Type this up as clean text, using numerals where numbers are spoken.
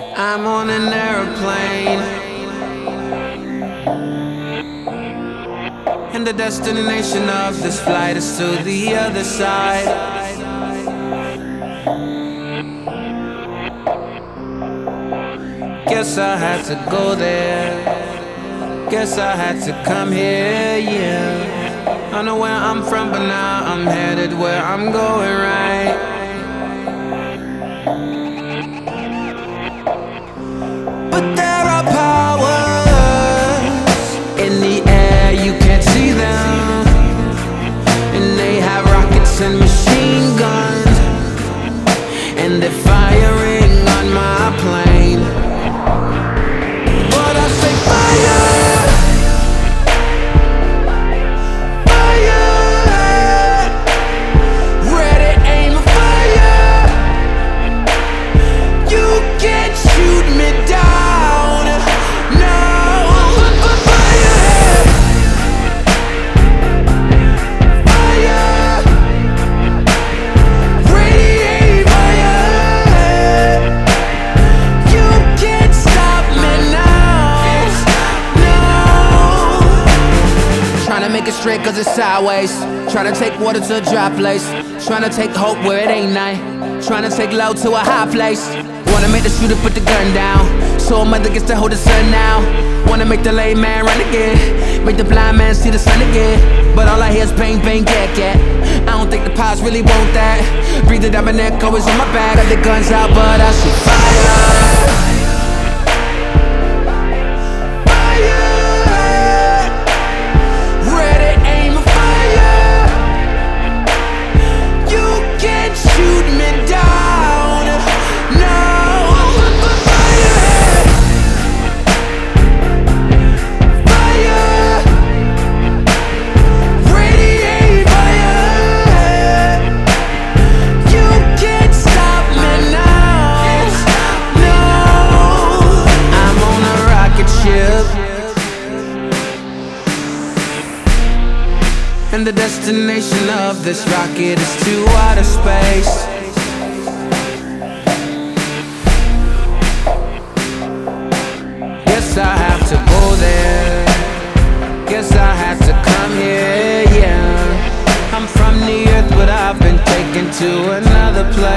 I'm on an airplane, and the destination of this flight is to the other side. Guess I had to go there. Guess I had to come here, yeah. I know where I'm from, but now I'm headed where I'm going, right? But there are powers in the air, you can't see them. And they have rockets and machine guns, and they're firing on my plane. But I say fire, fire, ready, aim, fire. You can't shoot me down, no. Fire, fire, ready, aim, fire. You can't stop me now, no. Tryna make it straight cause it's sideways. Tryna take water to a dry place. Tryna take hope where it ain't night. Tryna take low to a high place. Wanna make the shooter put the gun down, so a mother gets to hold the son now. Wanna make the lame man run again, make the blind man see the sun again. But all I hear is bang, bang, gat, gat. I don't think the pies really want that. Breathe it up and echo is on my back. Got the guns out but I see fire. Shoot me down, no. Fire, fire, radiate fire. You can't stop me now, no. I'm on a rocket ship, and the destination of this rocket is to outer space. Guess I have to go there. Guess I had to come here, yeah. I'm from the earth, but I've been taken to another place.